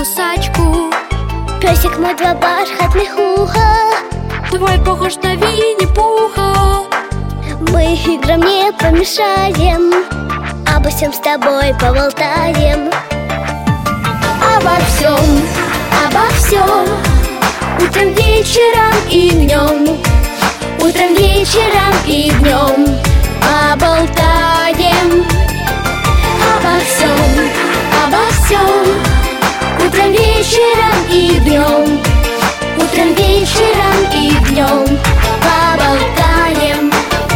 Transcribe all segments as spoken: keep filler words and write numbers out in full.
кусачку. Песик мой два бархатных уха, твой похож на Винни-Пуха. Мы играм не помешаем, обо всем с тобой поболтаем. Обо всем, обо всем, утром, вечером и днем. Утром, вечером и днем поболтаем. Обо всем, обо всем, утром, вечером и днем. Утром, вечером и днем поболтаем.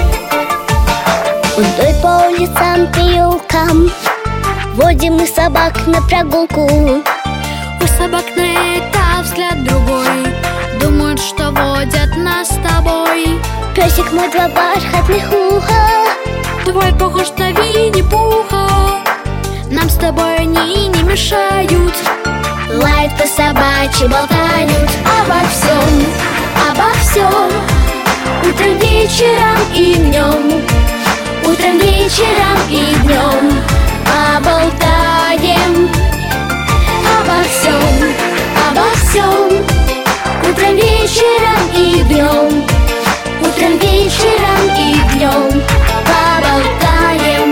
Гуляй по улицам, переулкам, водим мы собак на прогулку. У собак на это взгляд другой, думают, что водят нас с тобой. Песик мой два бархатных уха, твой похож на Винни-Пуха. Нам с тобой они не мешают, лают по собачьи, болтают. Обо всем, обо всем, утром, вечером и днем. Утром, вечером и днем поболтаем. Обо всем, обо всем, утром, вечером и днем. Утром, вечером и днем поболтаем.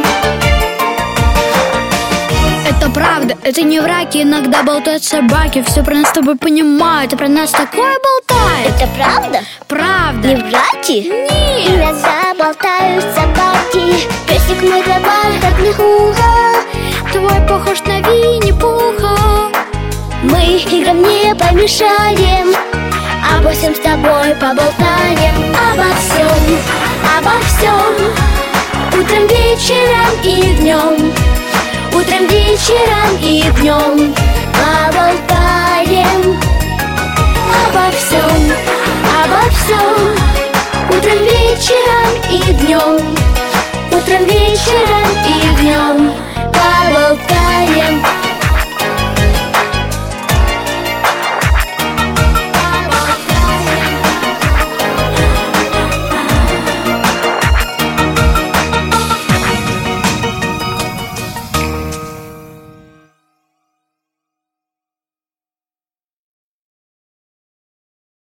Это правда, это не враки, иногда болтают собаки. Все про нас с тобой понимают, и про нас такое болтает. Это правда? Правда. Не враки? Нет. Иногда болтают собаки. Песик мой два бархатных уха, твой похож на Винни-Пуха. Мы играм не помешаем, обо всем с тобой поболтаем. Обо всем, обо всем, утром, вечером и днем. Утром, вечером и днем поболтаем. Обо всем, обо всем, утром, вечером и днем. Утром, вечером и днем поболтаем.